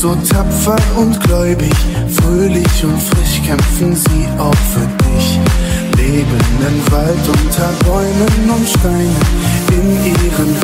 so tapfer und gläubig, fröhlich und frisch kämpfen sie auch für dich. Leben im Wald unter Bäumen und Steinen, in ihren